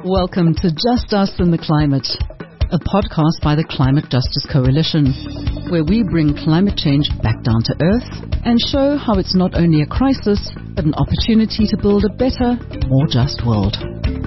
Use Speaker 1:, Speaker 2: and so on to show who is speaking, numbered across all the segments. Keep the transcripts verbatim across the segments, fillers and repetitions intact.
Speaker 1: Welcome to Just Us and the Climate, a podcast by the Climate Justice Coalition, where we bring climate change back down to earth and show how it's not only a crisis, but an opportunity to build a better, more just world.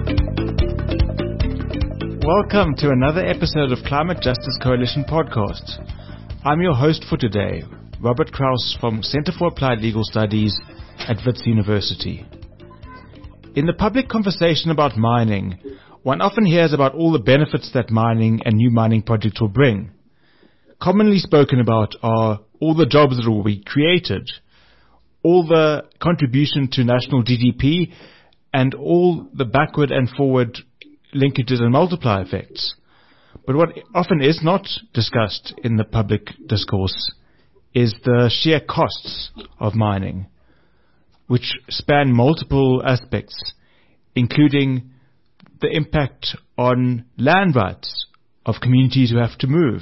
Speaker 2: Welcome to another episode of Climate Justice Coalition podcast. I'm your host for today, Robert Kraus from Center for Applied Legal Studies at Wits University. In the public conversation about mining, one often hears about all the benefits that mining and new mining projects will bring. Commonly spoken about are all the jobs that will be created, all the contribution to national G D P, and all the backward and forward linkages and multiplier effects. But what often is not discussed in the public discourse is the sheer costs of mining, which span multiple aspects, including the impact on land rights of communities who have to move,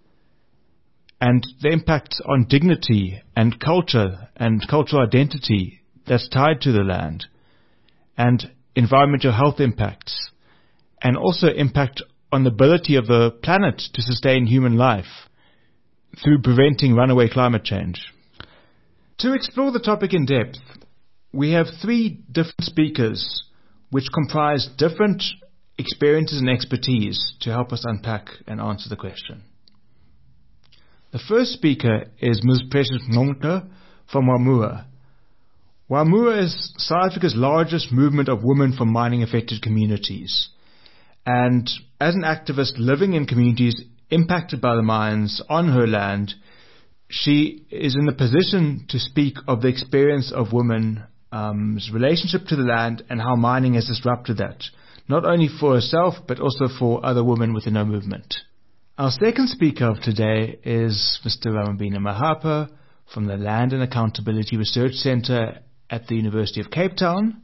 Speaker 2: and the impact on dignity and culture and cultural identity that's tied to the land, and environmental health impacts, and also impact on the ability of the planet to sustain human life through preventing runaway climate change. To explore the topic in depth, we have three different speakers which comprise different experiences and expertise to help us unpack and answer the question. The first speaker is Miz Precious Mnonke from Wamua. Wamua is South Africa's largest movement of women from mining-affected communities. And as an activist living in communities impacted by the mines on her land, she is in the position to speak of the experience of women's um, relationship to the land and how mining has disrupted that, not only for herself but also for other women within her movement. Our second speaker of today is Mister Ramabina Mahapa from the Land and Accountability Research Centre at the University of Cape Town.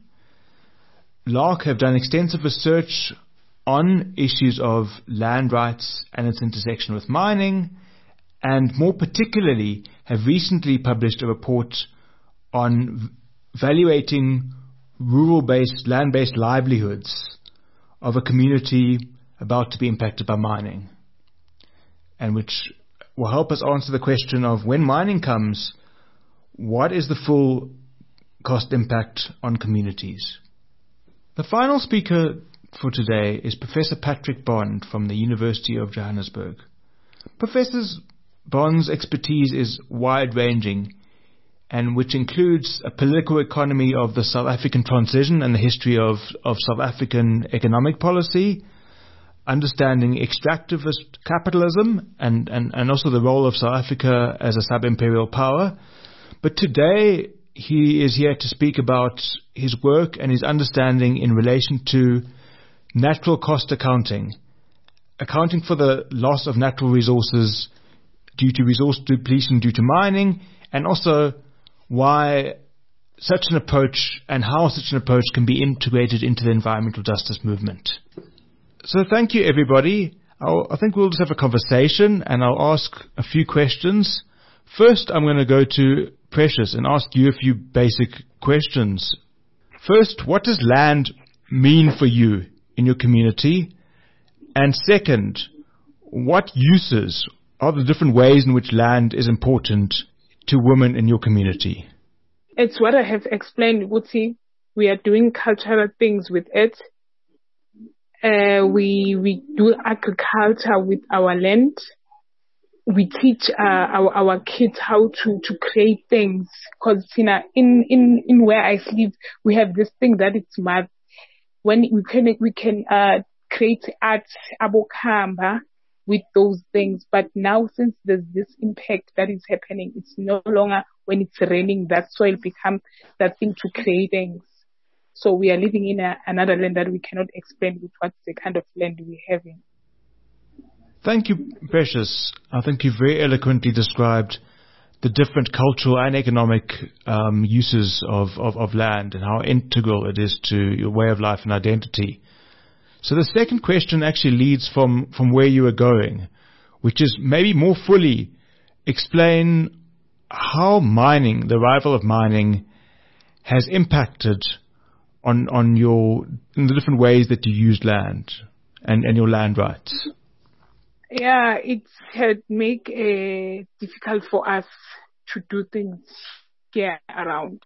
Speaker 2: L A R C have done extensive research on issues of land rights and its intersection with mining, and more particularly have recently published a report on evaluating rural-based, land-based livelihoods of a community about to be impacted by mining, and which will help us answer the question of when mining comes, what is the full cost impact on communities? The final speaker for today is Professor Patrick Bond from the University of Johannesburg. Professor Bond's expertise is wide-ranging, and which includes a political economy of the South African transition and the history of, of South African economic policy, understanding extractivist capitalism and, and, and also the role of South Africa as a sub-imperial power. But today he is here to speak about his work and his understanding in relation to natural cost accounting, accounting for the loss of natural resources due to resource depletion due to mining, and also why such an approach and how such an approach can be integrated into the environmental justice movement. So thank you, everybody. I'll, I think we'll just have a conversation and I'll ask a few questions. First, I'm going to go to Precious and ask you a few basic questions. First, what does land mean for you in your community? And second, what uses are the different ways in which land is important to women in your community?
Speaker 3: It's what I have explained, Wuti. We are doing cultural things with it. Uh, we we do agriculture with our land. We teach uh, our our kids how to, to create things. Because you know, in in in where I live, we have this thing that it's mad. When we can we can uh, create art, abokamba, with those things. But now, since there's this impact that is happening, it's no longer when it's raining that soil becomes that thing to create things. So we are living in a, another land that we cannot explain with what's the kind of land we're having.
Speaker 2: Thank you, Precious. I think you very eloquently described the different cultural and economic um, uses of, of, of land and how integral it is to your way of life and identity. So the second question actually leads from, from where you were going, which is maybe more fully explain how mining, the arrival of mining, has impacted on on your in the different ways that you use land and, and your land rights?
Speaker 3: Yeah, it had make it uh, difficult for us to do things here around.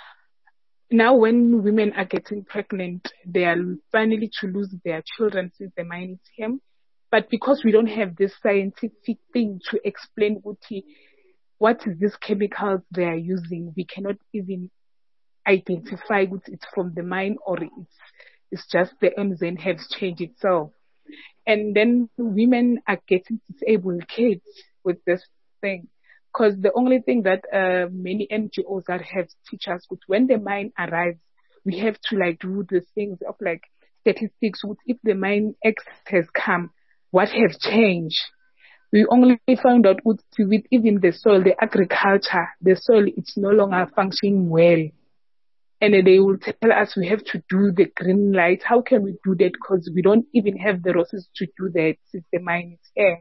Speaker 3: Now when women are getting pregnant, they are finally to lose their children since the mine is here. But because we don't have this scientific thing to explain what is this chemicals they are using, we cannot even identify what it's from the mine or it's, it's just the enzyme has changed itself. And then women are getting disabled kids with this thing. Because the only thing that uh, many N G Os that have teach us, when the mine arrives, we have to like do the things of like statistics. If the mine X has come, what has changed? We only found out with, with even the soil, the agriculture, the soil, it's no longer functioning well. And they will tell us we have to do the green light. How can we do that? Because we don't even have the resources to do that since the mine is here.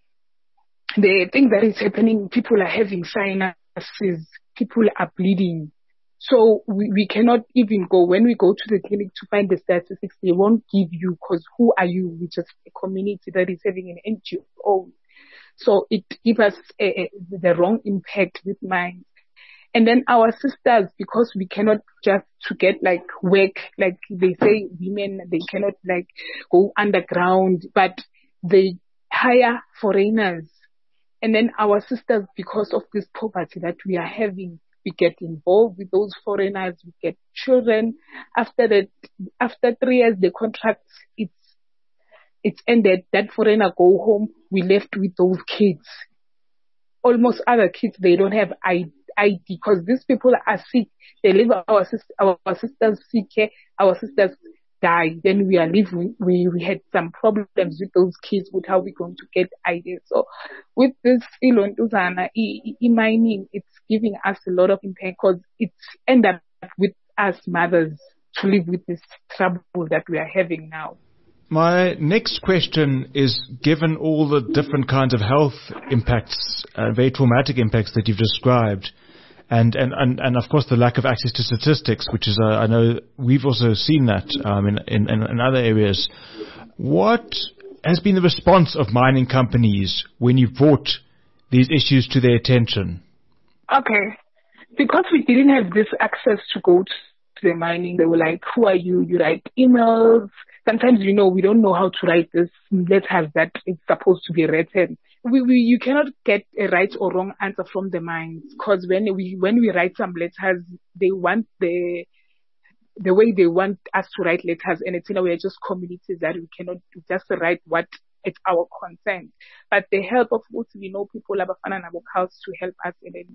Speaker 3: The thing that is happening, people are having sinuses, people are bleeding. So we, we cannot even go, when we go to the clinic to find the statistics, they won't give you, because who are you? We're just a community that is having an N G O. So it gives us a, a, the wrong impact with mines. And then our sisters, because we cannot just to get like work, like they say women, they cannot like go underground, but they hire foreigners. And then our sisters, because of this poverty that we are having, we get involved with those foreigners, we get children. After that, after three years, the contract, it's, it's ended. That foreigner go home. We left with those kids. Almost other kids, they don't have I D because these people are sick. They leave our, sis- our sisters sick, our sisters die. Then we are living, we, we had some problems with those kids with how we're going to get I D. So with this Ilontuzana, e-mining, it's giving us a lot of impact because it's end up with us mothers to live with this trouble that we are having now.
Speaker 2: My next question is, given all the different kinds of health impacts, uh, very traumatic impacts that you've described, and, and, and, and of course the lack of access to statistics, which is, uh, I know we've also seen that um, in, in, in other areas. What has been the response of mining companies when you brought these issues to their attention?
Speaker 3: Okay. Because we didn't have this access to go to the mining, they were like, who are you? You write emails. Sometimes, you know, we don't know how to write this letters that it's supposed to be written. We, we, you cannot get a right or wrong answer from the mines, because when we, when we write some letters, they want the, the way they want us to write letters, and it's in a way just communities that we cannot just write what it's our consent. But the help of what we know people, Abafana Nabokals, to help us, and then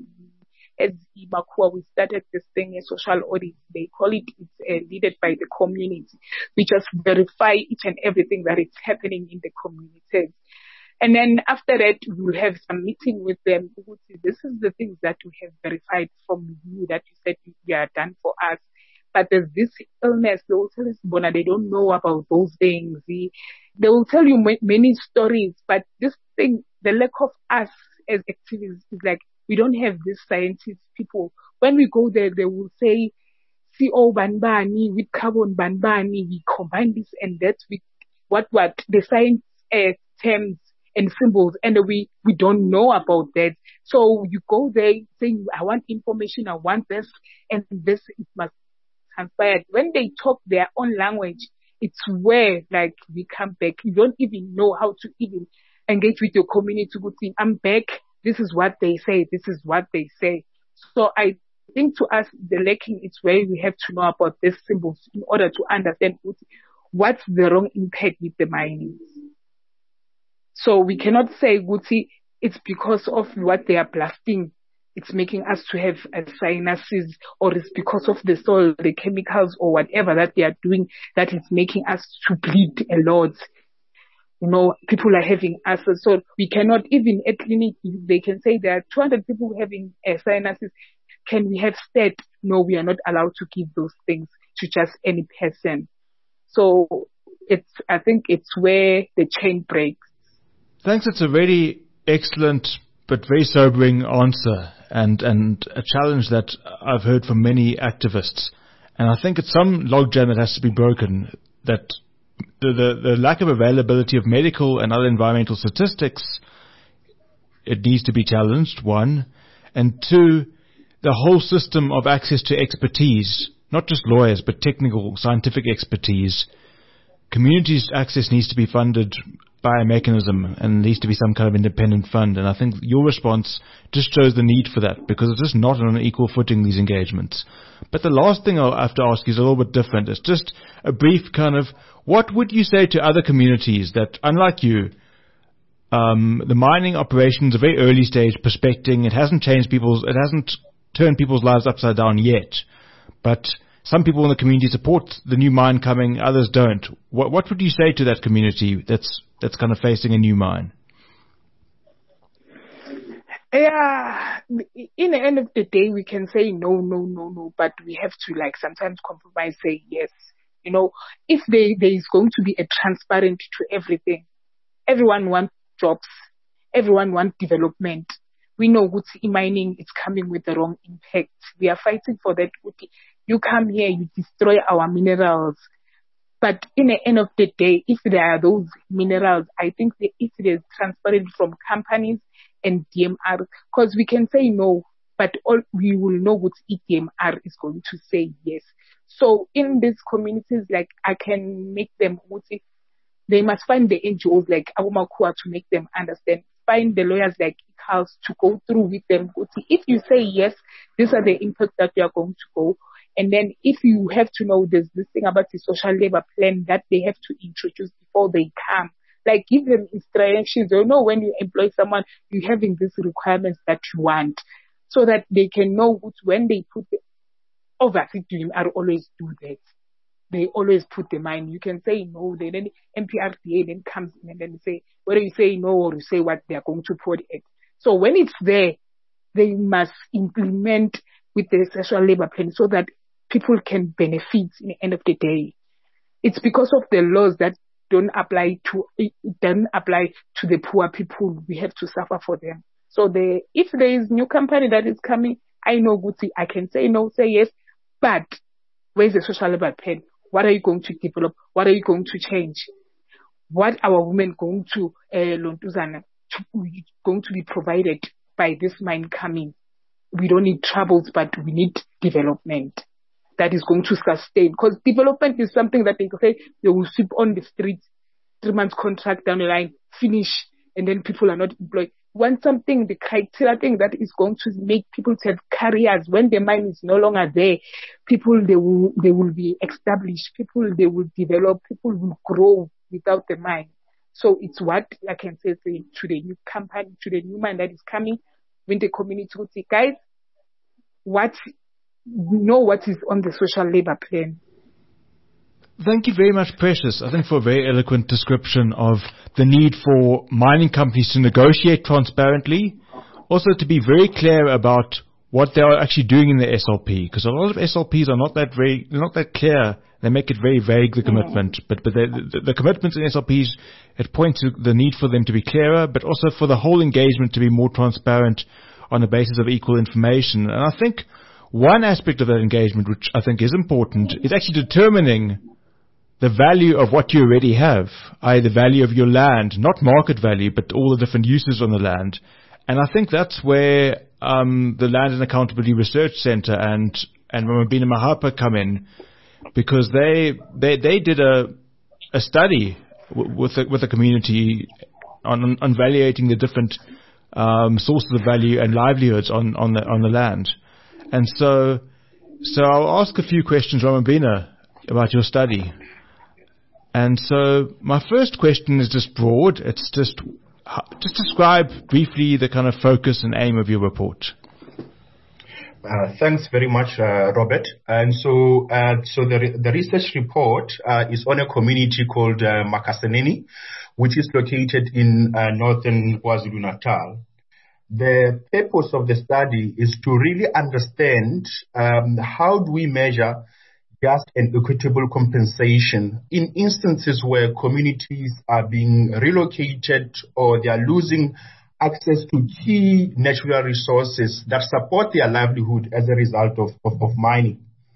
Speaker 3: as Imakua, we started this thing, a social audit. They call it, it's uh, leaded by the community. We just verify each and everything that is happening in the communities. And then after that, we'll have some meeting with them. This is the things that we have verified from you that you said you are done for us. But there's this illness, they will tell us, Bona, they don't know about those things. They will tell you many stories, but this thing, the lack of us as activists is like, we don't have these scientists people. When we go there, they will say, C O Banbani with carbon Banbani, we combine this and that with what, what the science uh, terms and symbols, and we, we don't know about that. So you go there saying, I want information, I want this, and this, it must transpire. When they talk their own language, it's where, like, we come back. You don't even know how to even engage with your community. Good thing, I'm back. This is what they say. This is what they say. So I think to us, the lacking is where we have to know about these symbols in order to understand what's the wrong impact with the mining. So we cannot say, Guti, it's because of what they are blasting. It's making us to have uh, sinuses, or it's because of the soil, the chemicals, or whatever that they are doing that is making us to bleed a lot. You know, people are having acid, so we cannot even at clinic, they can say there are two hundred people having uh, sinuses. Can we have stat? No, we are not allowed to give those things to just any person. So it's, I think it's where the chain breaks.
Speaker 2: Thanks. It's a very excellent but very sobering answer, and, and a challenge that I've heard from many activists. And I think it's some logjam that has to be broken. that the, the, the lack of availability of medical and other environmental statistics, it needs to be challenged, one. And two, the whole system of access to expertise, not just lawyers, but technical, scientific expertise. Communities' access needs to be funded by a mechanism and needs to be some kind of independent fund. And I think your response just shows the need for that, because it's just not on an equal footing, these engagements. But the last thing I'll have to ask you is a little bit different. It's just a brief kind of, what would you say to other communities that, unlike you, um, the mining operations are very early stage prospecting. It hasn't changed people's, it hasn't turned people's lives upside down yet. But some people in the community support the new mine coming, others don't. What, what would you say to that community that's that's kind of facing a new mine?
Speaker 3: Yeah, in the end of the day, we can say no, no, no, no, but we have to like sometimes compromise, say yes. You know, if there, there is going to be a transparent to everything, everyone wants jobs, everyone wants development. We know Guti mining is coming with the wrong impact. We are fighting for that. Guti, you come here, you destroy our minerals. But in the end of the day, if there are those minerals, I think that if it is transparent from companies and D M R, because we can say no, but all we will know what D M R is going to say yes. So in these communities, like I can make them, they must find the N G Os like Abumakua to make them understand. Find the lawyers like Ikals to go through with them. If you say yes, these are the impacts that you are going to go. And then if you have to know there's this thing about the social labor plan that they have to introduce before they come, like give them instructions. You know, when you employ someone, you're having these requirements that you want so that they can know when they put the overseas to him, I always do that. They always put the mind. You can say no, then M P R D A then comes in and then say, whether you say no or you say what they are going to put it. So when it's there, they must implement with the social labor plan so that people can benefit in the end of the day. It's because of the laws that don't apply to, it doesn't apply to the poor people. We have to suffer for them. So the, if there is new company that is coming, I know Guti, I can say no, say yes, but where's the social labor plan? What are you going to develop? What are you going to change? What are women going to, uh, Lontuzana, going to be provided by this mine coming? We don't need troubles, but we need development that is going to sustain. Because development is something that they can say they will sweep on the streets, three months contract down the line, finish, and then people are not employed. Want something, the criteria thing that is going to make people have careers. When the mine is no longer there, people, they will, they will be established. People, they will develop. People will grow without the mine. So it's what I can say to the new company, to the new mine that is coming. When the community would say, guys, what, know what is on the social labor plan.
Speaker 2: Thank you very much, Precious, I think, for a very eloquent description of the need for mining companies to negotiate transparently, also to be very clear about what they are actually doing in the S L P, because a lot of S L Ps are not that very, not that clear. They make it very vague, the commitment, mm. but but they, the, the commitments in S L Ps, it points to the need for them to be clearer, but also for the whole engagement to be more transparent on the basis of equal information. And I think one aspect of that engagement, which I think is important, is actually determining the value of what you already have, that is the value of your land, not market value, but all the different uses on the land. And I think that's where um, the Land and Accountability Research Centre and and Mabina Mahapa come in, because they they they did a a study w- with the, with the community on on evaluating the different um, sources of value and livelihoods on on the on the land. And so so I'll ask a few questions, Ramabina, about your study. And so my first question is just broad. It's just just describe briefly the kind of focus and aim of your report.
Speaker 4: Uh, thanks very much, uh, Robert. And so, uh, so the the research report uh, is on a community called uh, Makaseneni, which is located in uh, northern KwaZulu-Natal. The purpose of the study is to really understand um, how do we measure just and equitable compensation in instances where communities are being relocated or they are losing access to key natural resources that support their livelihood as a result of, of, of mining.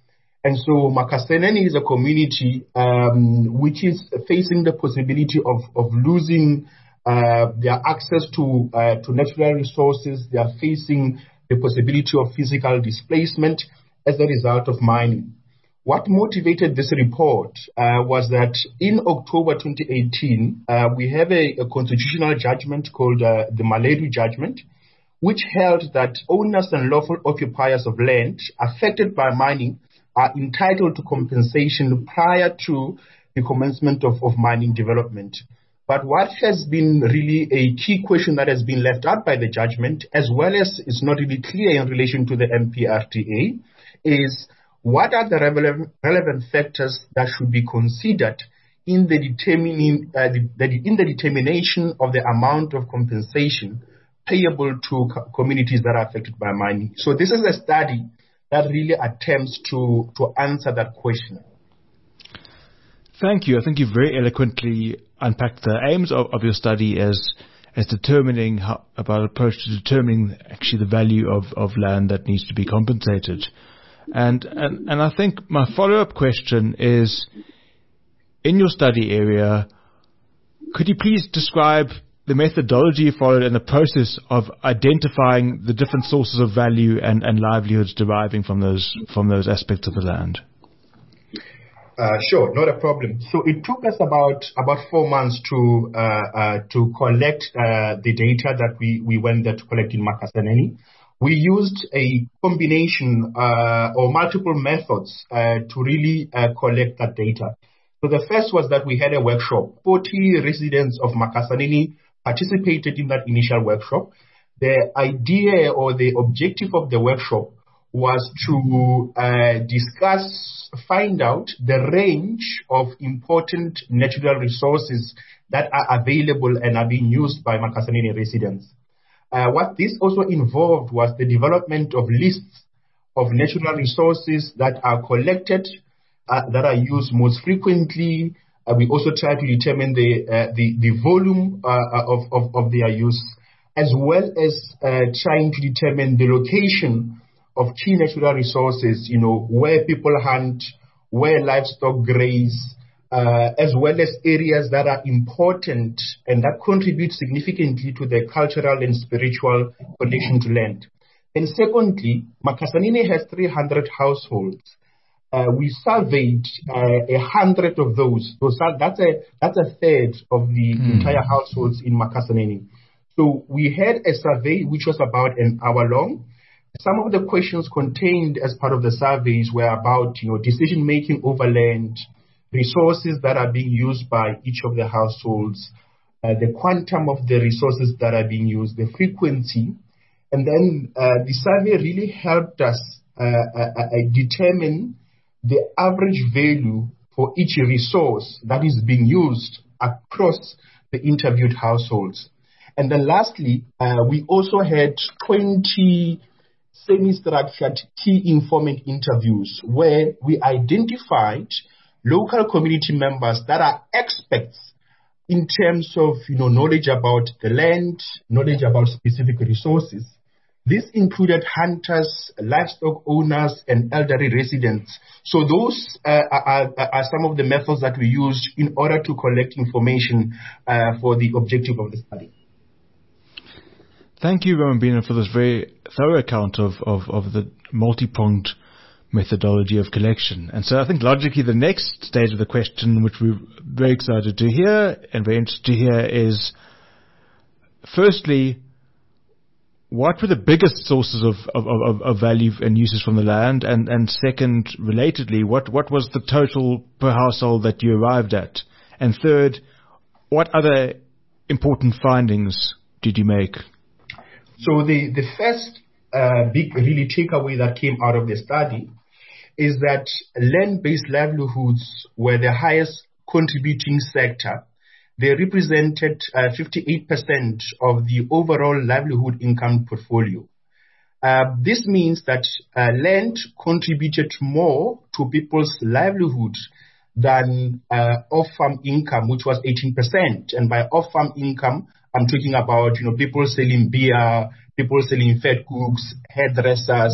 Speaker 4: And so Makaseneni is a community um, which is facing the possibility of, of losing uh, their access to, uh, to natural resources. They are facing the possibility of physical displacement as a result of mining. What motivated this report uh, was that in October twenty eighteen, uh, we have a, a constitutional judgment called uh, the Maledu Judgment, which held that owners and lawful occupiers of land affected by mining are entitled to compensation prior to the commencement of, of mining development. But what has been really a key question that has been left out by the judgment, as well as is not really clear in relation to the M P R T A, is what are the relevant, relevant factors that should be considered in the determining uh, the, the, in the determination of the amount of compensation payable to co- communities that are affected by mining? So this is a study that really attempts to, to answer that question.
Speaker 2: Thank you. I think you very eloquently unpacked the aims of, of your study as as determining how, about an approach to determining actually the value of, of land that needs to be compensated. And, and and I think my follow-up question is, in your study area, could you please describe the methodology you followed and the process of identifying the different sources of value and, and livelihoods deriving from those from those aspects of the land?
Speaker 4: Uh, sure, not a problem. So it took us about about four months to uh, uh, to collect uh, the data that we, we went there to collect in Makaseneni. We used a combination uh, or multiple methods uh, to really uh, collect that data. So the first was that we had a workshop. forty residents of Makaseneni participated in that initial workshop. The idea or the objective of the workshop was to uh, discuss, find out the range of important natural resources that are available and are being used by Makaseneni residents. Uh, what this also involved was the development of lists of natural resources that are collected, uh, that are used most frequently. Uh, we also try to determine the uh, the, the volume uh, of, of, of their use, as well as uh, trying to determine the location of key natural resources, you know, where people hunt, where livestock graze, uh, as well as areas that are important and that contribute significantly to the cultural and spiritual connection to land. And secondly, Makaseneni has three hundred households. Uh, we surveyed uh, a hundred of those. So that's a that's a third of the mm. entire households in Makaseneni. So we had a survey which was about an hour long. Some of the questions contained as part of the surveys were about, you know, decision making over land, resources that are being used by each of the households, uh, the quantum of the resources that are being used, the frequency, and then uh, the survey really helped us uh, uh, uh, determine the average value for each resource that is being used across the interviewed households. And then lastly, uh, we also had twenty semi-structured key informant interviews where we identified local community members that are experts in terms of, you know, knowledge about the land, knowledge about specific resources. This included hunters, livestock owners, and elderly residents. So those uh, are, are some of the methods that we used in order to collect information uh, for the objective of the study.
Speaker 2: Thank you, Ramabina, for this very thorough account of, of, of the multi-pronged methodology of collection. And so I think logically the next stage of the question, which we're very excited to hear and very interested to hear, is firstly, what were the biggest sources of, of, of, of value and uses from the land? And, and second, relatedly, what, what was the total per household that you arrived at? And third, what other important findings did you make?
Speaker 4: So the, the first uh, big really takeaway that came out of the study is that land-based livelihoods were the highest contributing sector. They represented uh, fifty-eight percent of the overall livelihood income portfolio. Uh, this means that uh, land contributed more to people's livelihood than uh, off-farm income, which was eighteen percent. And by off-farm income, I'm talking about, you know, people selling beer, people selling fat cooks, hairdressers,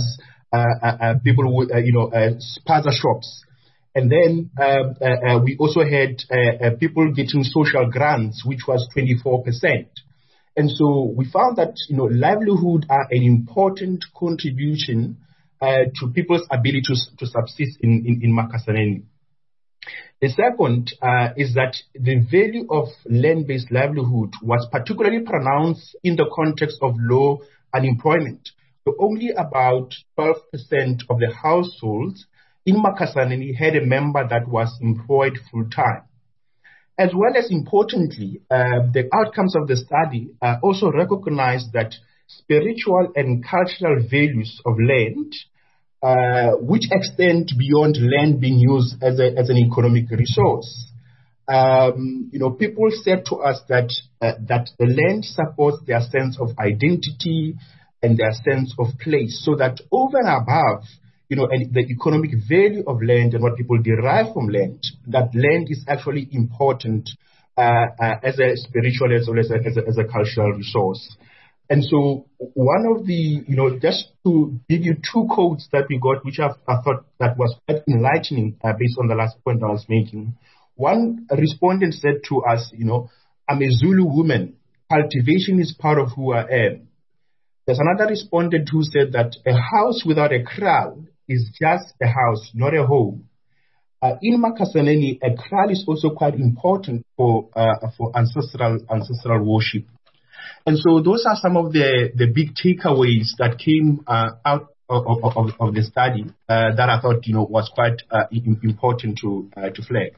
Speaker 4: uh, uh, uh, people with, uh, you know, uh, spaza shops. And then uh, uh, uh, we also had uh, uh, people getting social grants, which was twenty-four percent. And so we found that, you know, livelihood are an important contribution uh, to people's ability to, to subsist in, in, in Makasaneni. The second uh, is that the value of land-based livelihood was particularly pronounced in the context of low unemployment. So only about twelve percent of the households in Makasaneni had a member that was employed full-time. As well as importantly, uh, the outcomes of the study uh, also recognize that spiritual and cultural values of land, uh, which extend beyond land being used as, a, as an economic resource. Um, you know, people said to us that uh, that the land supports their sense of identity and their sense of place, so that over and above, you know, and the economic value of land and what people derive from land, that land is actually important uh, uh, as a spiritual as well as a, as a, as a cultural resource. And so one of the, you know, just to give you two quotes that we got, which I've, I thought that was quite enlightening uh, based on the last point I was making. One respondent said to us, you know, I'm a Zulu woman. Cultivation is part of who I am. There's another respondent who said that a house without a kraal is just a house, not a home. Uh, in Makasaneni, a kraal is also quite important for uh, for ancestral ancestral worship. And so those are some of the, the big takeaways that came uh, out of, of, of the study uh, that I thought, you know, was quite uh, important to uh, to flag.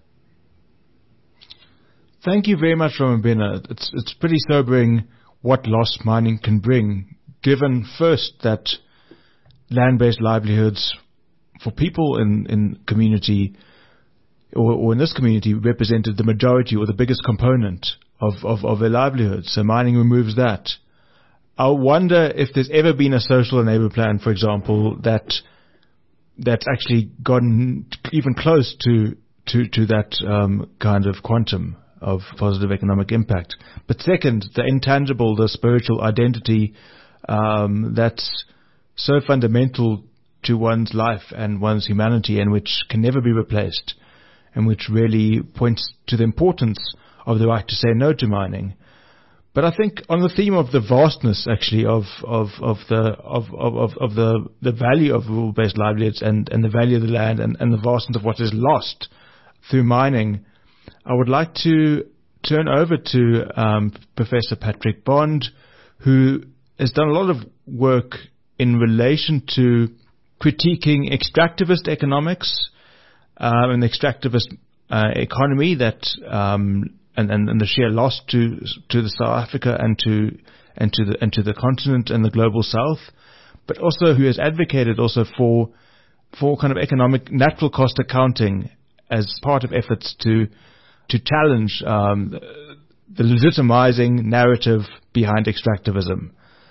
Speaker 2: Thank you very much, Ramabena. It's it's pretty sobering what lost mining can bring, given first that land-based livelihoods for people in, in community or, or in this community represented the majority or the biggest component of, of, of their livelihood. So mining removes that. I wonder if there's ever been a social enabler plan, for example, that that's actually gotten even close to to, to that um, kind of quantum of positive economic impact. But second, the intangible, the spiritual identity um, that's so fundamental to one's life and one's humanity, and which can never be replaced, and which really points to the importance of the right to say no to mining. But I think on the theme of the vastness, actually, of of of the of of of the the value of rural-based livelihoods and and the value of the land and and the vastness of what is lost through mining, I would like to turn over to um, Professor Patrick Bond, who has done a lot of work in relation to critiquing extractivist economics um, and the extractivist uh, economy that um, and, and, and the sheer loss to to the South Africa and to and to the and to the continent and the global South, but also who has advocated also for for kind of economic natural cost accounting as part of efforts to to challenge um, the legitimizing narrative behind extractivism.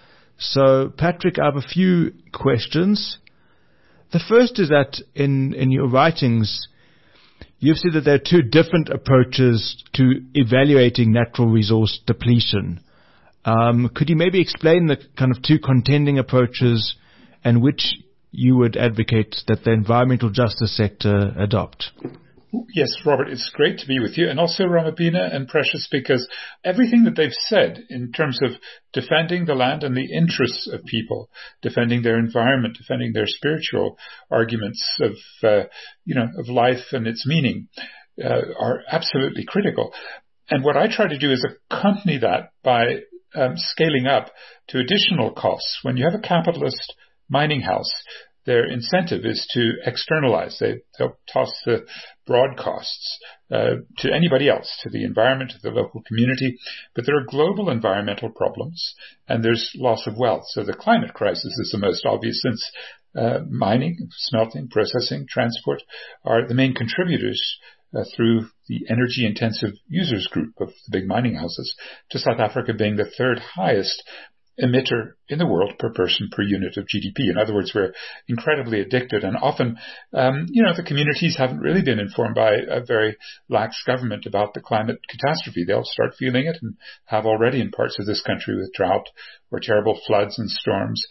Speaker 2: So, Patrick, I have a few questions. The first is that in, in your writings, you've said that there are two different approaches to evaluating natural resource depletion. Um, could you maybe explain the kind of two contending approaches and which you would advocate that the environmental justice sector adopt?
Speaker 5: Yes, Robert, it's great to be with you, and also Ramabena and Precious, because everything that they've said in terms of defending the land and the interests of people, defending their environment, defending their spiritual arguments of, uh, you know, of life and its meaning, uh, are absolutely critical. And what I try to do is accompany that by um, scaling up to additional costs. When you have a capitalist mining house, their incentive is to externalize. They, they'll toss the broad costs uh, to anybody else, to the environment, to the local community. But there are global environmental problems, and there's loss of wealth. So the climate crisis is the most obvious, since uh, mining, smelting, processing, transport are the main contributors uh, through the energy-intensive users group of the big mining houses, to South Africa being the third highest emitter in the world per person per unit of G D P. In other words, we're incredibly addicted, and often, um, you know, the communities haven't really been informed by a very lax government about the climate catastrophe. They'll start feeling it, and have already in parts of this country with drought or terrible floods and storms.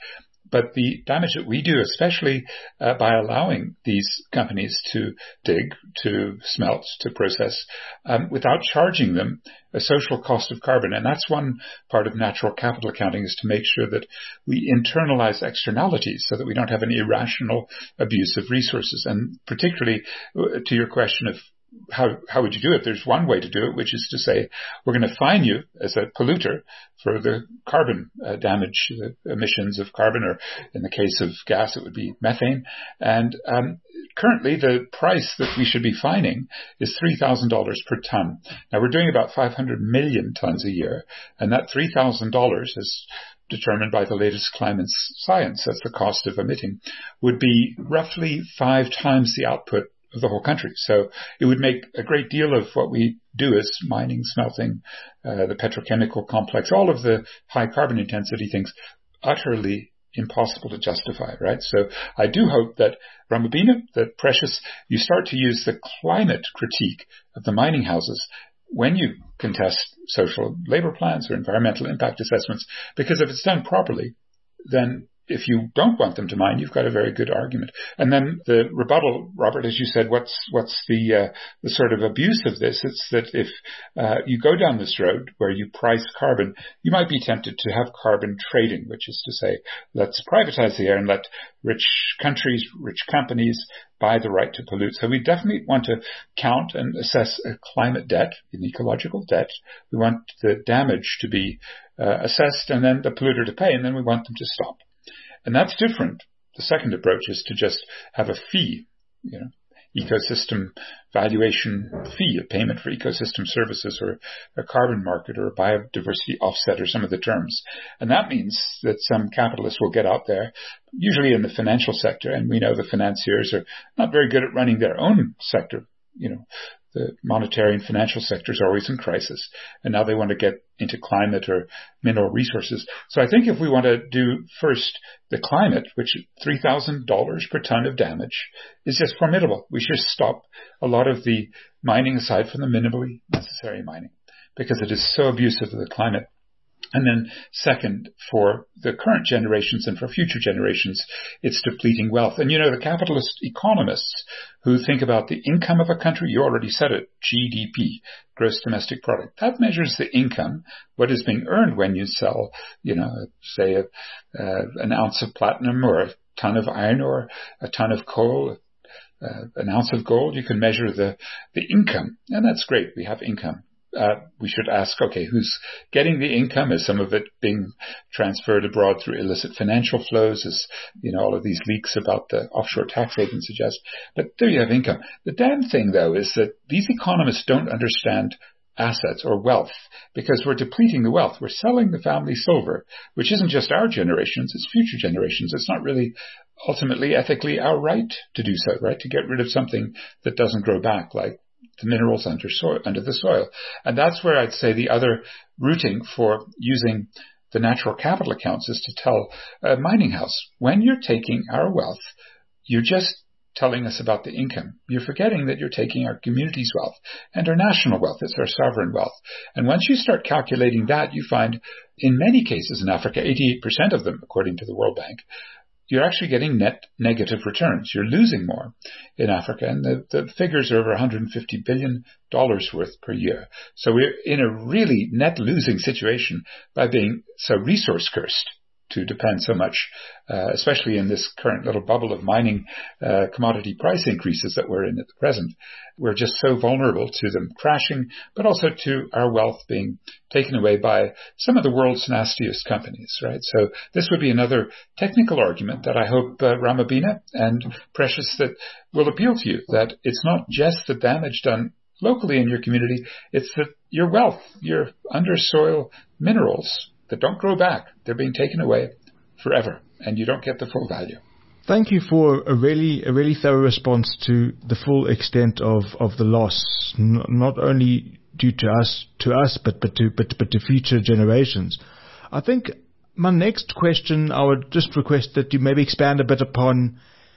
Speaker 5: But the damage that we do, especially uh, by allowing these companies to dig, to smelt, to process, um, without charging them a social cost of carbon. And that's one part of natural capital accounting, is to make sure that we internalize externalities so that we don't have an irrational abuse of resources. And particularly to your question of How how would you do it? There's one way to do it, which is to say, we're going to fine you as a polluter for the carbon uh, damage, the emissions of carbon, or in the case of gas, it would be methane. And um, currently, the price that we should be fining is three thousand dollars per ton. Now, we're doing about five hundred million tons a year, and that three thousand dollars is determined by the latest climate science, that's the cost of emitting, would be roughly five times the output of the whole country. So it would make a great deal of what we do as mining, smelting, uh, the petrochemical complex, all of the high carbon intensity things, utterly impossible to justify, right? So I do hope that, Ramabina, that Precious, you start to use the climate critique of the mining houses when you contest social labor plans or environmental impact assessments, because if it's done properly, then if you don't want them to mine, you've got a very good argument. And then the rebuttal, Robert, as you said, what's what's the uh, the sort of abuse of this? It's that if uh, you go down this road where you price carbon, you might be tempted to have carbon trading, which is to say, let's privatize the air and let rich countries, rich companies buy the right to pollute. So we definitely want to count and assess a climate debt, an ecological debt. We want the damage to be uh, assessed and then the polluter to pay, and then we want them to stop. And that's different. The second approach is to just have a fee, you know, ecosystem valuation fee, a payment for ecosystem services, or a carbon market, or a biodiversity offset, or some of the terms. And that means that some capitalists will get out there, usually in the financial sector, and we know the financiers are not very good at running their own sector. You know, the monetary and financial sectors are always in crisis, and now they want to get into climate or mineral resources. So I think if we want to do first the climate, which three thousand dollars per ton of damage is just formidable. We should stop a lot of the mining aside from the minimally necessary mining, because it is so abusive of the climate. And then second, for the current generations and for future generations, it's depleting wealth. And you know, the capitalist economists who think about the income of a country, you already said it, G D P, gross domestic product, that measures the income, what is being earned when you sell, you know, say a, uh, an ounce of platinum or a ton of iron ore, a ton of coal, uh, an ounce of gold. You can measure the, the income, and that's great. We have income. Uh, we should ask, okay, who's getting the income? Is some of it being transferred abroad through illicit financial flows, as, you know, all of these leaks about the offshore tax havens suggest? But there you have income. The damn thing, though, is that these economists don't understand assets or wealth, because we're depleting the wealth. We're selling the family silver, which isn't just our generations, it's future generations. It's not really ultimately ethically our right to do so, right? To get rid of something that doesn't grow back, like the minerals under soil, under the soil. And that's where I'd say the other routing for using the natural capital accounts is to tell a mining house, when you're taking our wealth, you're just telling us about the income. You're forgetting that you're taking our community's wealth and our national wealth. It's our sovereign wealth. And once you start calculating that, you find in many cases in Africa, eighty-eight percent of them, according to the World Bank, you're actually getting net negative returns. You're losing more in Africa, and the, the figures are over one hundred fifty billion dollars worth per year. So we're in a really net losing situation by being so resource cursed to depend so much, uh, especially in this current little bubble of mining uh, commodity price increases that we're in at the present. We're just so vulnerable to them crashing, but also to our wealth being taken away by some of the world's nastiest companies, right? So this would be another technical argument that I hope uh, Ramabina and Precious that will appeal to you, that it's not just the damage done locally in your community, it's that your wealth, your under soil minerals that don't grow back, they're being taken away forever, and you don't get the full value.
Speaker 2: Thank you for a really a really thorough response to the full extent of, of the loss, n- not only due to us to us, but but to but but to future generations. I think my next question, I would just request that you maybe expand a bit upon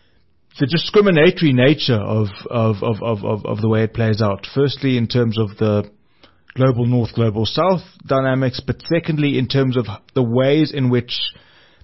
Speaker 2: the discriminatory nature of of of of, of, of the way it plays out. Firstly, in terms of the global north, global south dynamics, but secondly, in terms of the ways in which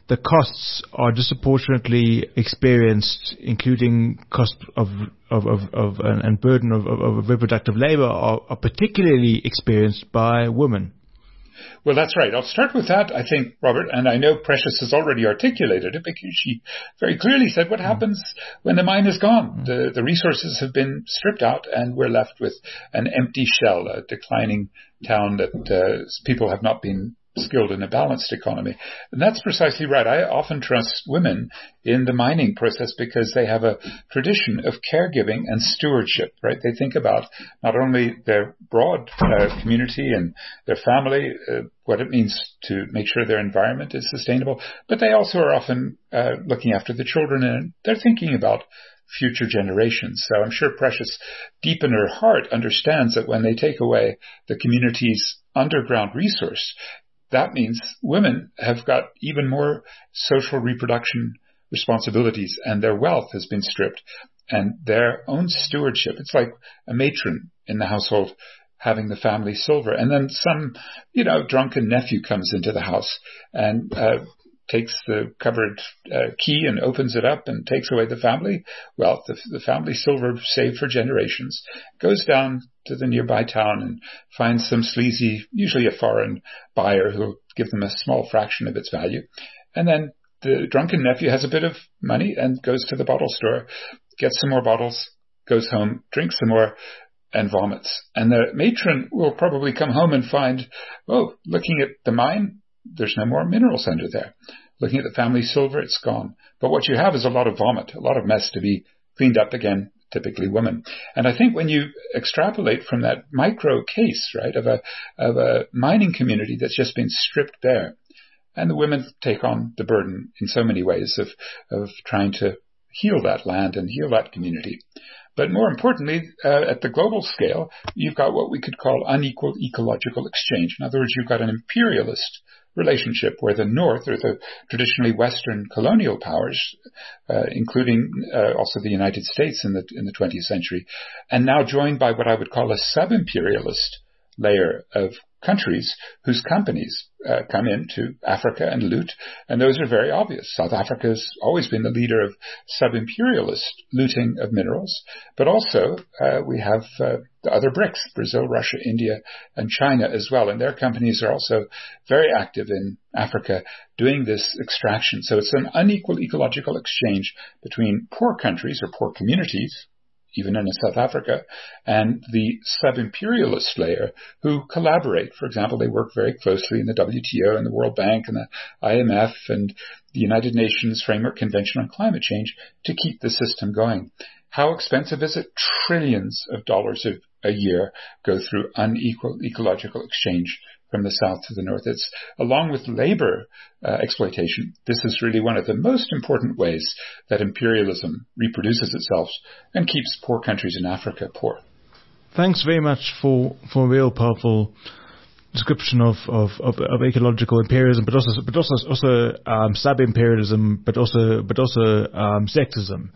Speaker 2: the costs are disproportionately experienced, including cost of of of, of and, and burden of, of, of reproductive labor, are, are particularly experienced by women.
Speaker 5: Well, that's right. I'll start with that, I think, Robert, and I know Precious has already articulated it because she very clearly said what happens when the mine is gone. The, the resources have been stripped out and we're left with an empty shell, a declining town that uh, people have not been skilled in a balanced economy. And that's precisely right. I often trust women in the mining process because they have a tradition of caregiving and stewardship, right? They think about not only their broad uh, community and their family, uh, what it means to make sure their environment is sustainable, but they also are often uh, looking after the children, and they're thinking about future generations. So I'm sure Precious, deep in her heart, understands that when they take away the community's underground resource, that means women have got even more social reproduction responsibilities, and their wealth has been stripped, and their own stewardship. It's like a matron in the household having the family silver, and then some, you know, drunken nephew comes into the house and uh, takes the cupboard uh, key and opens it up and takes away the family wealth, the, the family silver saved for generations, goes down to the nearby town and finds some sleazy, usually a foreign buyer who'll give them a small fraction of its value. And then the drunken nephew has a bit of money and goes to the bottle store, gets some more bottles, goes home, drinks some more, and vomits. And the matron will probably come home and find, oh, looking at the mine, there's no more minerals under there. Looking at the family silver, it's gone. But what you have is a lot of vomit, a lot of mess to be cleaned up again, typically women. And I think when you extrapolate from that micro case, right, of a of a mining community that's just been stripped bare, and the women take on the burden in so many ways of of trying to heal that land and heal that community. But more importantly, uh, at the global scale, you've got what we could call unequal ecological exchange. In other words, you've got an imperialist relationship where the North, or the traditionally Western colonial powers, uh, including uh, also the United States in the in the twentieth century, and now joined by what I would call a sub-imperialist layer of countries whose companies uh, come into Africa and loot, and those are very obvious. South Africa has always been the leader of sub-imperialist looting of minerals, but also uh, we have uh, the other BRICS, Brazil, Russia, India, and China as well, and their companies are also very active in Africa doing this extraction. So it's an unequal ecological exchange between poor countries or poor communities, even in South Africa, and the sub-imperialist layer who collaborate. For example, they work very closely in the W T O and the World Bank and the I M F and the United Nations Framework Convention on Climate Change to keep the system going. How expensive is it? Trillions of dollars a, a year go through unequal ecological exchange from the south to the north. It's, along with labor uh, exploitation, this is really one of the most important ways that imperialism reproduces itself and keeps poor countries in Africa poor.
Speaker 2: Thanks very much for, for a real powerful description of, of, of, of ecological imperialism, but also but also also um, sub-imperialism, but also but also um, sexism.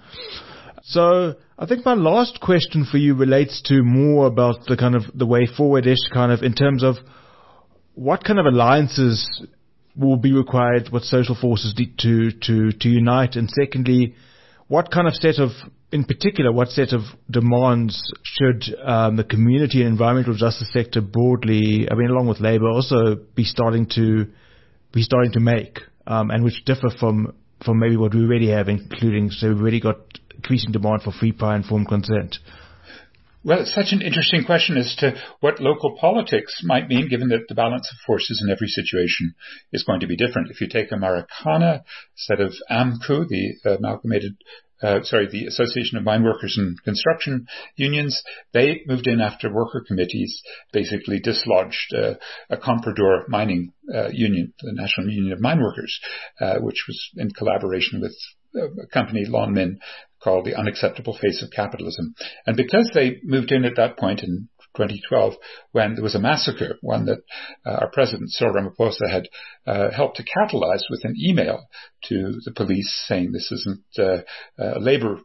Speaker 2: So I think my last question for you relates to more about the kind of the way forward-ish kind of in terms of what kind of alliances will be required, what social forces need to, to, to unite, and secondly, what kind of set of, in particular, what set of demands should um, the community and environmental justice sector broadly, I mean, along with labour, also be starting to be starting to make, um, and which differ from from maybe what we already have, including so we've already got increasing demand for free, prior, informed consent.
Speaker 5: Well, it's such an interesting question as to what local politics might mean, given that the balance of forces in every situation is going to be different. If you take a Marikana set of AMCU, the amalgamated, uh, sorry, the Association of Mine Workers and Construction Unions, they moved in after worker committees basically dislodged uh, a Comprador mining uh, union, the National Union of Mine Workers, uh, which was in collaboration with a company, Lonmin, called The Unacceptable Face of Capitalism. And because they moved in at that point in twenty twelve, when there was a massacre, one that uh, our president, Cyril Ramaphosa, had uh, helped to catalyze with an email to the police saying this isn't uh, a labor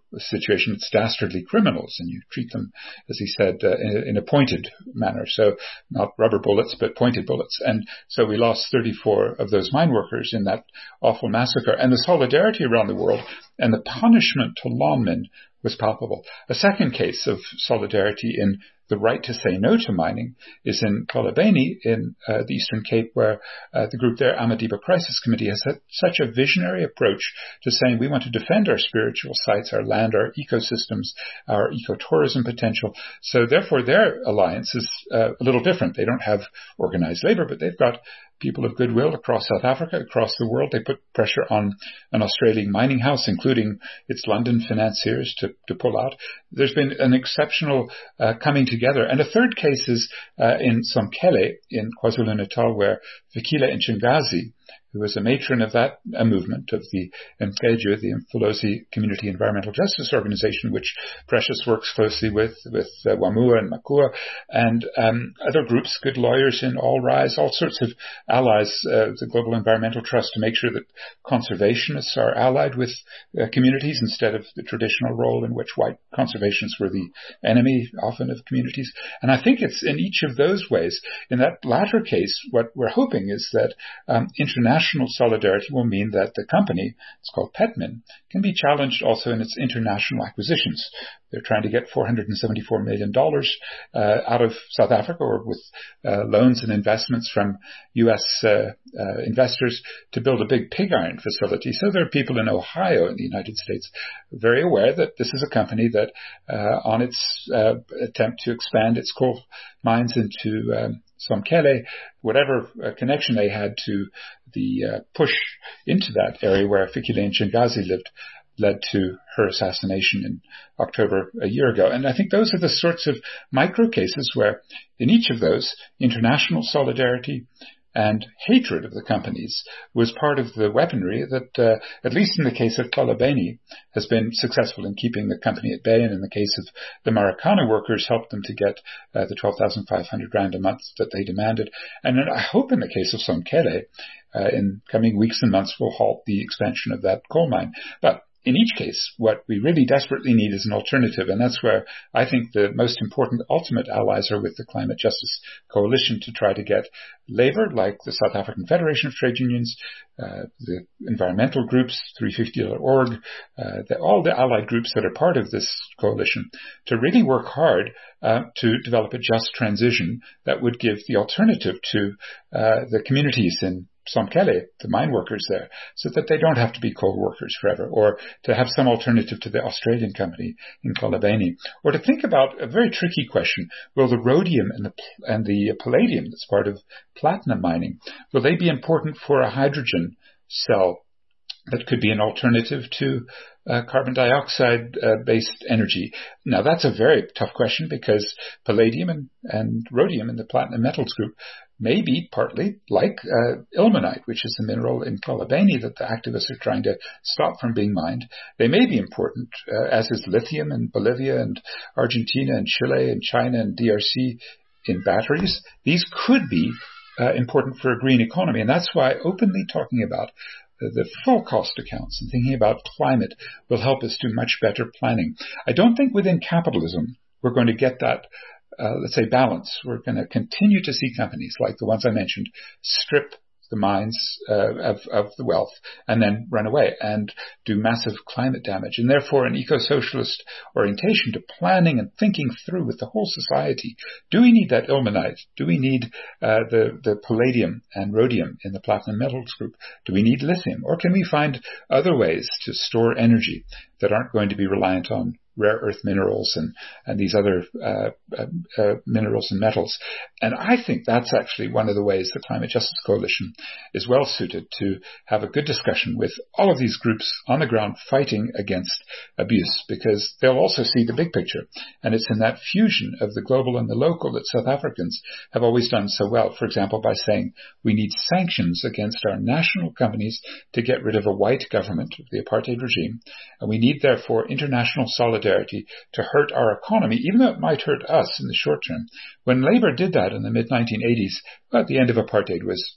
Speaker 5: a situation that's dastardly criminals, and you treat them, as he said, uh, in, in a pointed manner. So not rubber bullets, but pointed bullets. And so we lost thirty-four of those mine workers in that awful massacre. And the solidarity around the world and the punishment to lawmen was palpable. A second case of solidarity in the right to say no to mining is in Kolobeni in uh, the Eastern Cape, where uh, the group there, Amadiba Crisis Committee, has had such a visionary approach to saying we want to defend our spiritual sites, our land, our ecosystems, our ecotourism potential. So therefore their alliance is uh, a little different. They don't have organized labor, but they've got people of goodwill across South Africa, across the world. They put pressure on an Australian mining house, including its London financiers, to, to pull out. There's been an exceptional uh, coming together. And a third case is uh, in Somkele in KwaZulu-Natal, where Fikile Nchengazi, who was a matron of that a movement of the Mkeju, the Mfolozi Community Environmental Justice Organization, which Precious works closely with, with uh, Wamua and Makua, and um, other groups, good lawyers in All Rise, all sorts of allies, uh, the Global Environmental Trust, to make sure that conservationists are allied with uh, communities instead of the traditional role in which white conservationists were the enemy, often, of communities. And I think it's in each of those ways. In that latter case, what we're hoping is that um, international National solidarity will mean that the company, it's called Petmin, can be challenged also in its international acquisitions. They're trying to get four hundred seventy-four million dollars uh, out of South Africa, or with uh, loans and investments from U S uh, uh, investors, to build a big pig iron facility. So there are people in Ohio in the United States very aware that this is a company that uh, on its uh, attempt to expand its coal mines into um, Somkele, whatever uh, connection they had to the uh, push into that area where Fikile Nchengazi lived, led to her assassination in October a year ago. And I think those are the sorts of micro cases where in each of those, international solidarity and hatred of the companies was part of the weaponry that, uh, at least in the case of Kolobeni, has been successful in keeping the company at bay. And in the case of the Marikana workers, helped them to get uh, the twelve thousand five hundred rand a month that they demanded. And then I hope in the case of Somkele, uh, in coming weeks and months, will halt the expansion of that coal mine. But in each case, what we really desperately need is an alternative, and that's where I think the most important ultimate allies are with the Climate Justice Coalition, to try to get labour, like the South African Federation of Trade Unions, uh, the environmental groups, three fifty dot org, uh, the, all the allied groups that are part of this coalition, to really work hard uh, to develop a just transition that would give the alternative to uh, the communities in Somkele, the mine workers there, so that they don't have to be coal workers forever, or to have some alternative to the Australian company in Kolobeni, or to think about a very tricky question: will the rhodium and the and the palladium that's part of platinum mining, will they be important for a hydrogen cell that could be an alternative to uh, carbon dioxide uh, based energy? Now, that's a very tough question, because palladium and, and rhodium in the platinum metals group may be partly like uh, ilmenite, which is the mineral in Kolobeni that the activists are trying to stop from being mined. They may be important, uh, as is lithium in Bolivia and Argentina and Chile and China and D R C in batteries. These could be uh, important for a green economy, and that's why openly talking about the full cost accounts and thinking about climate will help us do much better planning. I don't think within capitalism we're going to get that, uh, let's say, balance. We're going to continue to see companies like the ones I mentioned strip the mines uh, of, of the wealth and then run away and do massive climate damage. And therefore an eco-socialist orientation to planning and thinking through with the whole society. Do we need that ilmenite? Do we need uh, the, the palladium and rhodium in the platinum metals group? Do we need lithium? Or can we find other ways to store energy that aren't going to be reliant on rare earth minerals and, and these other uh, uh, uh, minerals and metals? And I think that's actually one of the ways the Climate Justice Coalition is well suited to have a good discussion with all of these groups on the ground fighting against abuse, because they'll also see the big picture. And it's in that fusion of the global and the local that South Africans have always done so well. For example, by saying we need sanctions against our national companies to get rid of a white government, the apartheid regime. And we need, therefore, international solidarity to hurt our economy, even though it might hurt us in the short term. When Labour did that in the mid nineteen eighties, well, the end of apartheid was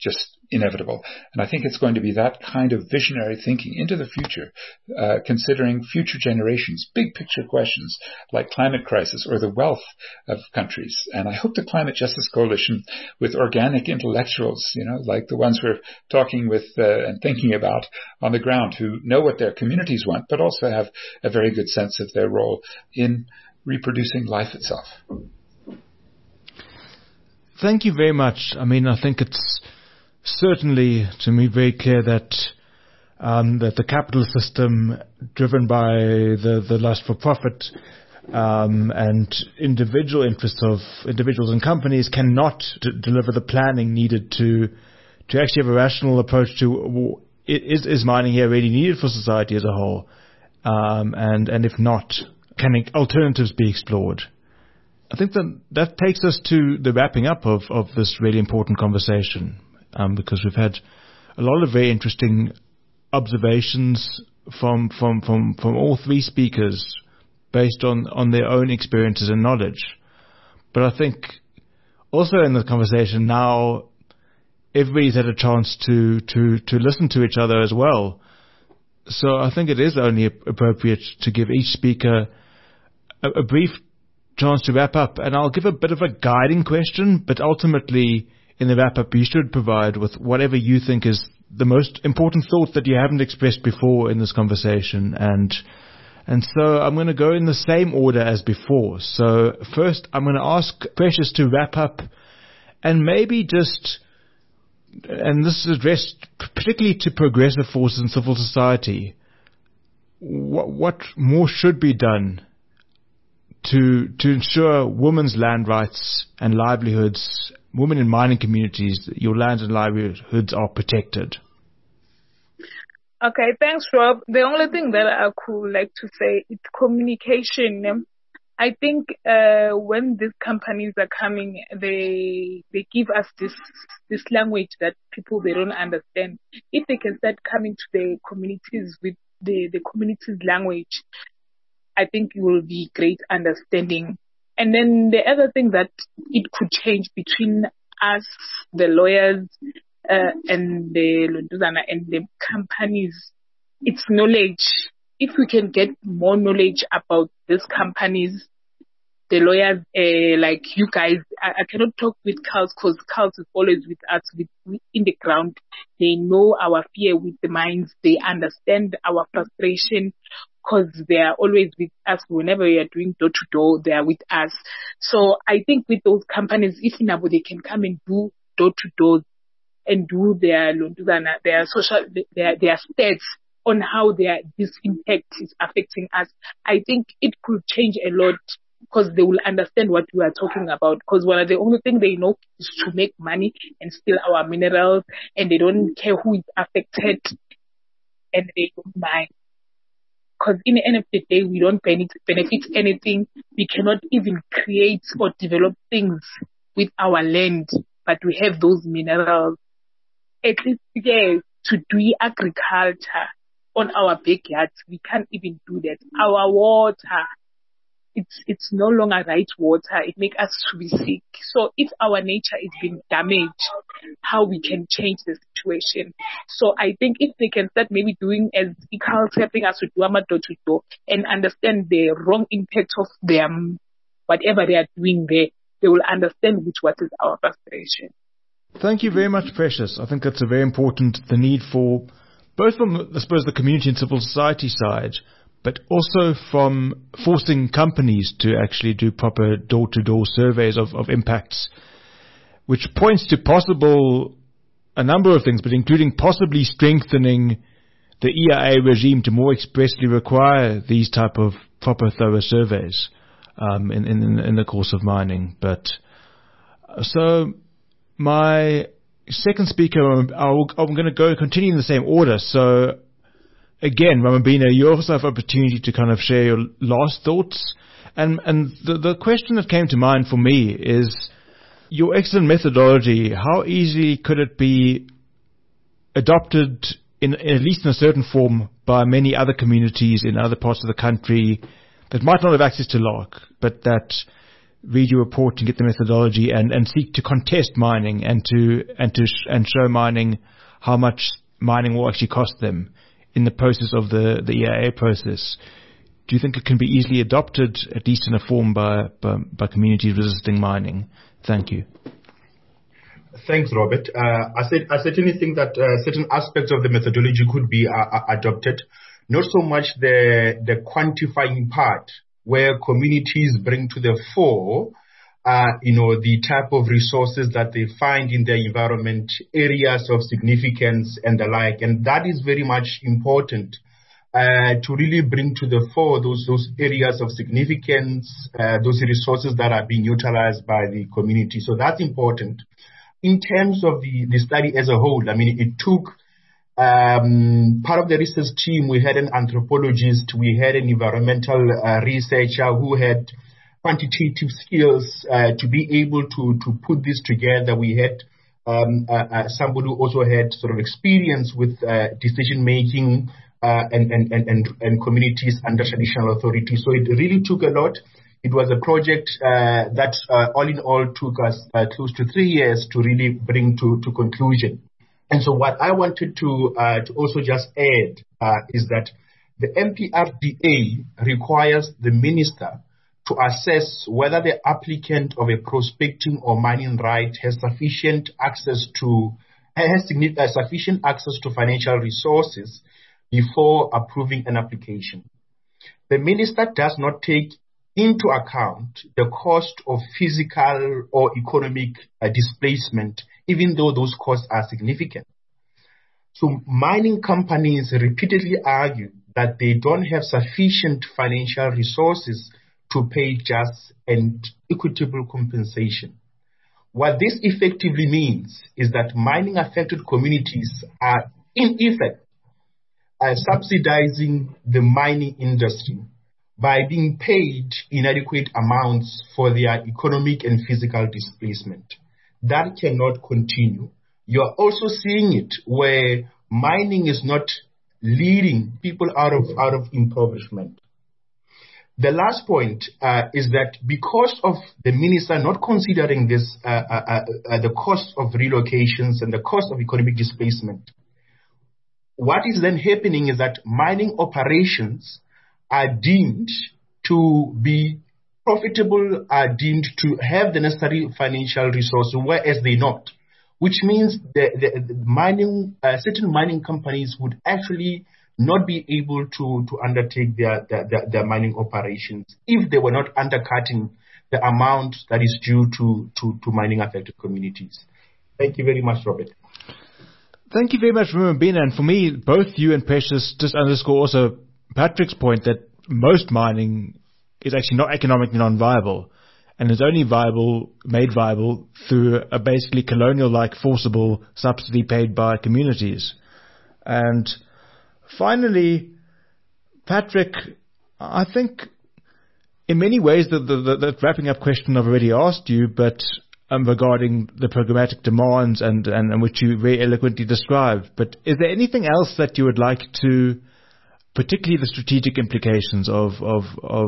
Speaker 5: just inevitable. And I think it's going to be that kind of visionary thinking into the future, uh, considering future generations, big picture questions like climate crisis or the wealth of countries. And I hope the Climate Justice Coalition, with organic intellectuals, you know, like the ones we're talking with uh, and thinking about on the ground, who know what their communities want, but also have a very good sense of their role in reproducing life itself.
Speaker 2: Thank you very much. I mean, I think it's certainly, to me, very clear that um, that the capitalist system, driven by the, the lust for profit um, and individual interests of individuals and companies, cannot d- deliver the planning needed to to actually have a rational approach to is is mining here really needed for society as a whole, um, and and if not, can alternatives be explored? I think that that takes us to the wrapping up of, of this really important conversation, um, because we've had a lot of very interesting observations from from, from, from all three speakers based on, on their own experiences and knowledge. But I think also in the conversation now, everybody's had a chance to, to, to listen to each other as well. So I think it is only appropriate to give each speaker a, a brief chance to wrap up, and I'll give a bit of a guiding question, but ultimately in the wrap up you should provide with whatever you think is the most important thought that you haven't expressed before in this conversation. And and so I'm going to go in the same order as before. So first I'm going to ask Precious to wrap up, and maybe just, and this is addressed particularly to progressive forces in civil society, what, what more should be done to to ensure women's land rights and livelihoods, women in mining communities, your lands and livelihoods are protected?
Speaker 3: Okay, thanks, Rob. The only thing that I could like to say is communication. I think uh, when these companies are coming, they they give us this this language that people, they don't understand. If they can start coming to the communities with the, the community's language, I think it will be great understanding. And then the other thing that it could change between us, the lawyers, uh, and the Lunduzana and the companies, it's knowledge. If we can get more knowledge about these companies, the lawyers, uh, like you guys, I, I cannot talk with Carls because Carls is always with us, with, in the ground. They know our fear with the mines. They understand our frustration, because they are always with us. Whenever we are doing door-to-door, they are with us. So I think with those companies, if Inabo, they can come and do door-to-door and do their their social, their, their stats on how their, this impact is affecting us, I think it could change a lot, because they will understand what we are talking about. Because one of the only thing they know is to make money and steal our minerals, and they don't care who is affected, and they don't mind. Because in the end of the day, we don't benefit, benefit anything. We cannot even create or develop things with our land, but we have those minerals. At least, yeah, to do agriculture on our backyards, we can't even do that. Our water, it's it's no longer right water. It makes us to be sick. So if our nature is being damaged, how we can change the situation? So I think if they can start maybe doing as Carls helping us with Duama door to door and understand the wrong impact of them, whatever they are doing there, they will understand which what is our frustration.
Speaker 2: Thank you very much, Precious. I think that's a very important, the need for, both from, I suppose, the community and civil society side, but also from forcing companies to actually do proper door-to-door surveys of, of impacts, which points to possible, a number of things, but including possibly strengthening the E I A regime to more expressly require these type of proper thorough surveys um, in, in, in the course of mining. But so my second speaker, I'll, I'm going to go continue in the same order. So again, Ramabina, you also have opportunity to kind of share your last thoughts. And and the, the question that came to mind for me is your excellent methodology. How easily could it be adopted, in, in at least in a certain form, by many other communities in other parts of the country that might not have access to L A R C, but that read your report and get the methodology and, and seek to contest mining and to and to sh- and show mining how much mining will actually cost them in the process of the, the E I A process. Do you think it can be easily adopted, at least in a form, by by, by communities resisting mining? Thank you.
Speaker 4: Thanks, Robert. Uh, I said I certainly think that uh, certain aspects of the methodology could be uh, adopted. Not so much the the quantifying part, where communities bring to the fore, uh, you know, the type of resources that they find in their environment, areas of significance and the like, and that is very much important. Uh, to really bring to the fore those those areas of significance, uh, those resources that are being utilized by the community. So that's important. In terms of the, the study as a whole, I mean, it took um, part of the research team. We had an anthropologist, we had an environmental uh, researcher who had quantitative skills uh, to be able to, to put this together. We had um, uh, uh, somebody who also had sort of experience with uh, decision making. Uh, and, and, and, and communities under traditional authority. So it really took a lot. It was a project uh, that uh, all in all took us uh, close to three years to really bring to, to conclusion. And so what I wanted to, uh, to also just add uh, is that the M P R D A requires the minister to assess whether the applicant of a prospecting or mining right has sufficient access to has uh, sufficient access to financial resources before approving an application. The minister does not take into account the cost of physical or economic uh, displacement, even though those costs are significant. So mining companies repeatedly argue that they don't have sufficient financial resources to pay just and equitable compensation. What this effectively means is that mining affected communities are in effect Uh, subsidizing the mining industry by being paid inadequate amounts for their economic and physical displacement. That cannot continue. You are also seeing it where mining is not leading people out of out of impoverishment. The last point uh, is that because of the minister not considering this, uh, uh, uh, uh, the cost of relocations and the cost of economic displacement, what is then happening is that mining operations are deemed to be profitable, are deemed to have the necessary financial resources, whereas they not. Which means the, the, the mining, uh, certain mining companies would actually not be able to, to undertake their, their, their mining operations if they were not undercutting the amount that is due to, to, to mining affected communities. Thank you very much, Robert.
Speaker 2: Thank you very much, Rumabina. And for me, both you and Precious just underscore also Patrick's point that most mining is actually not economically non-viable and is only viable, made viable through a basically colonial-like forcible subsidy paid by communities. And finally, Patrick, I think in many ways the, the, the, the wrapping up question I've already asked you, but Um, regarding the programmatic demands and, and, and which you very eloquently described. But is there anything else that you would like to, particularly the strategic implications of of of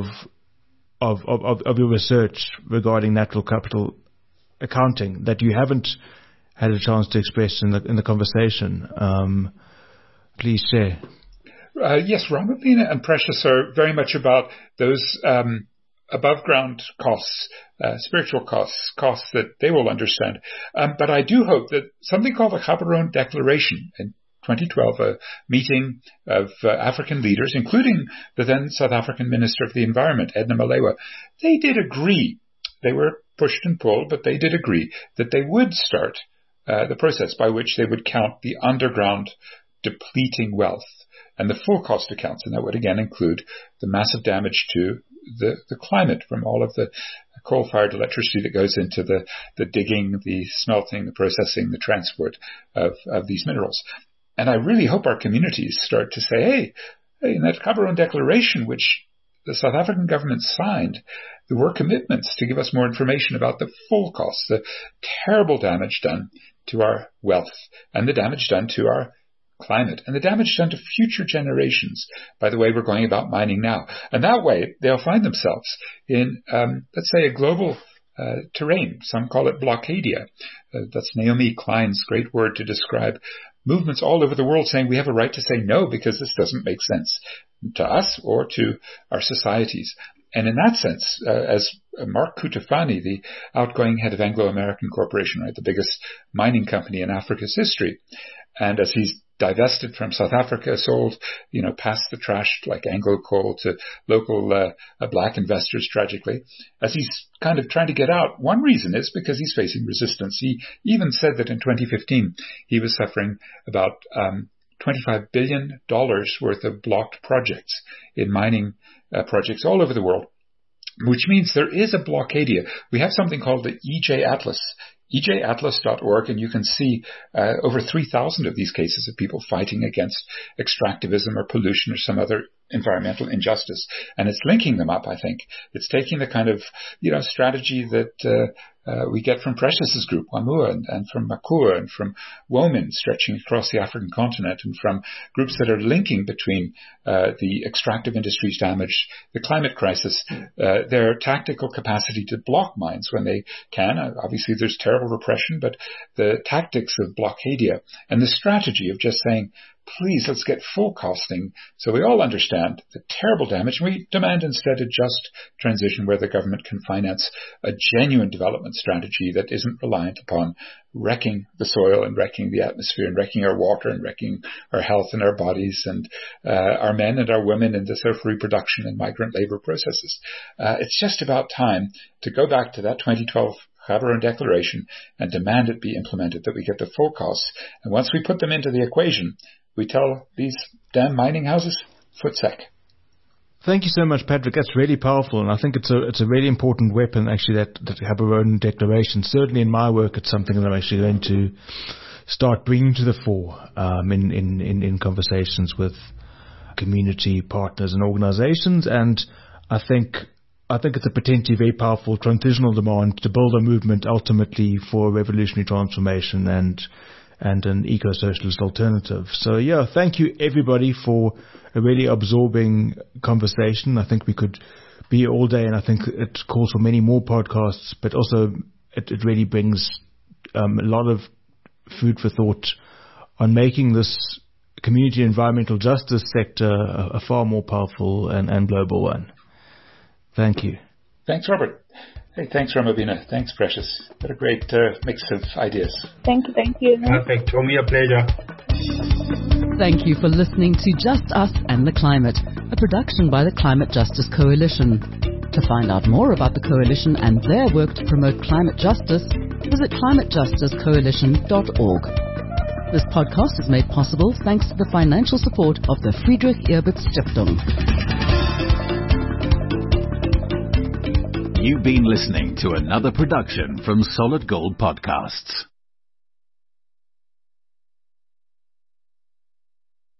Speaker 2: of, of, of your research regarding natural capital accounting that you haven't had a chance to express in the in the conversation? Um, please share.
Speaker 5: Uh, yes, Ramapina and Precious are very much about those Um, above ground costs, uh, spiritual costs, costs that they will understand. Um, but I do hope that something called the Gaborone Declaration in twenty twelve, a meeting of uh, African leaders, including the then South African Minister of the Environment, Edna Malewa, they did agree. They were pushed and pulled, but they did agree that they would start uh, the process by which they would count the underground depleting wealth and the full cost accounts. And that would again include the massive damage to the, the climate from all of the coal-fired electricity that goes into the, the digging, the smelting, the processing, the transport of, of these minerals. And I really hope our communities start to say, hey, hey in that Gaborone Declaration, which the South African government signed, there were commitments to give us more information about the full costs, the terrible damage done to our wealth and the damage done to our climate and the damage done to future generations by the way we're going about mining now. And that way, they'll find themselves in, um, let's say, a global uh, terrain. Some call it blockadia. Uh, that's Naomi Klein's great word to describe movements all over the world saying we have a right to say no because this doesn't make sense to us or to our societies. And in that sense, uh, as Mark Kutafani, the outgoing head of Anglo American Corporation, right, the biggest mining company in Africa's history, and as he's divested from South Africa, sold, you know, past the trash like Anglo Coal to local uh, black investors, tragically, as he's kind of trying to get out. One reason is because he's facing resistance. He even said that in twenty fifteen, he was suffering about um, twenty-five billion dollars worth of blocked projects in mining uh, projects all over the world, which means there is a blockadia. We have something called the E J Atlas, E J atlas dot org, and you can see uh, over three thousand of these cases of people fighting against extractivism or pollution or some other environmental injustice. And it's linking them up, I think. It's taking the kind of, you know, strategy that uh, uh, we get from Precious's group, Wamua, and, and from Makua, and from Womin, stretching across the African continent, and from groups that are linking between uh, the extractive industry's damage, the climate crisis, uh, their tactical capacity to block mines when they can. Uh, obviously, there's terrible repression, but the tactics of blockadia and the strategy of just saying, please, let's get full costing so we all understand the terrible damage. We demand instead a just transition where the government can finance a genuine development strategy that isn't reliant upon wrecking the soil and wrecking the atmosphere and wrecking our water and wrecking our health and our bodies and uh, our men and our women in the self-reproduction and migrant labor processes. Uh, it's just about time to go back to that twenty twelve Gaborone Declaration and demand it be implemented, that we get the full costs. And once we put them into the equation, we tell these damn mining houses, foot sack.
Speaker 2: Thank you so much, Patrick. That's really powerful, and I think it's a it's a really important weapon, actually, that, that Gaborone Declaration. Certainly in my work, it's something that I'm actually going to start bringing to the fore um, in, in, in, in conversations with community partners and organizations. And I think I think it's a potentially very powerful transitional demand to build a movement ultimately for revolutionary transformation and and an eco-socialist alternative. So, yeah, thank you, everybody, for a really absorbing conversation. I think we could be here all day, and I think it calls for many more podcasts, but also it, it really brings um, a lot of food for thought on making this community environmental justice sector a, a far more powerful and, and global one. Thank you.
Speaker 5: Thanks, Robert. Hey, thanks, Ramabina. Thanks, Precious. What a great uh, mix of ideas.
Speaker 3: Thank you, thank you.
Speaker 4: Perfect. Only a pleasure.
Speaker 1: Thank you for listening to Just Us and the Climate, a production by the Climate Justice Coalition. To find out more about the Coalition and their work to promote climate justice, visit climate justice coalition dot org. This podcast is made possible thanks to the financial support of the Friedrich Ebert Stiftung.
Speaker 6: You've been listening to another production from Solid Gold Podcasts.